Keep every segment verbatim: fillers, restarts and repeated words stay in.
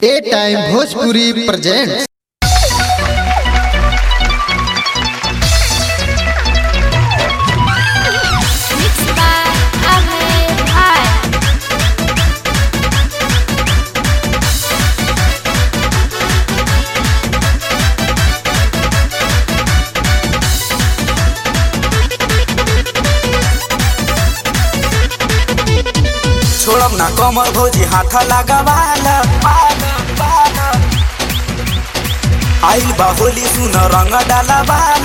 ए time Bhojpuri presents. छोड़ब ना कमर भौजी हाथ लगावाल आइल बा होली सुन रंग डालवाल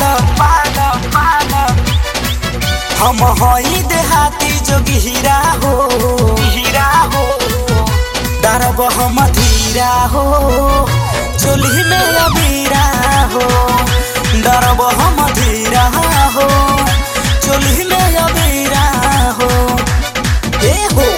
हम हई देहाती जोगी हीरा हो हीरा हो डरब हम धीरा हो चोली में अबीरा हो डरब हम धीरा हो चोली में अबीरा हो ए हो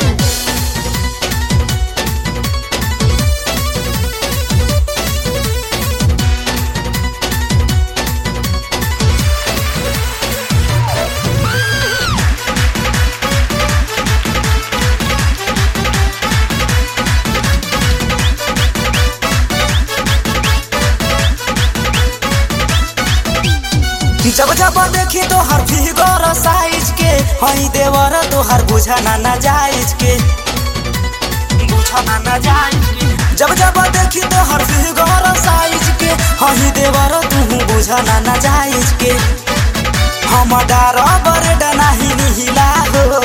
जब जब देखी तो हर फिगर साइज के हई देवर तो हर बुझाना ना जायज के बुझाना ना जायज के जब जब देखी तो हर फिगर साइज के हई देवर तू बुझाना ना जायज के हम डरब नहीं निहिला हो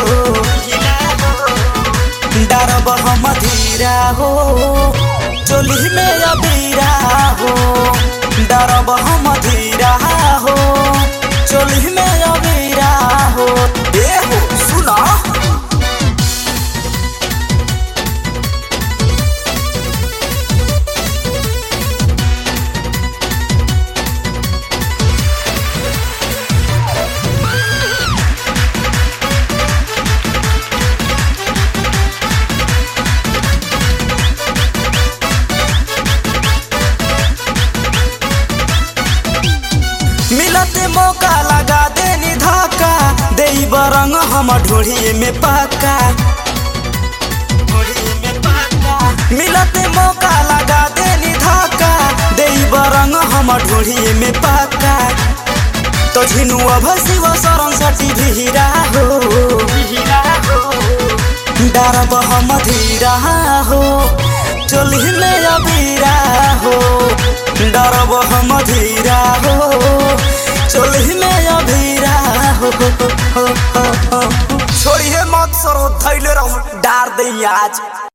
डरब हम धीरा हो चोली में अबीरा हो डरब हम धीरा हो चोली में अबीरा हो ए हो सुना मिलते मौका लगा देनी धक्का दे बरंग हम ढोढ़िए में पक्का मिलते मौका लगा देनी धक्का दे बरंग हम ढोढ़िए में पक्का तो झिनु अब शिव शरण सटी भीरा हो डरब हम धीरा हो चोली में अबीरा हो डरब हम धीरा हो चोली में अबीरा हो छोड़िए मत सरो धैले रहो डार दे आज।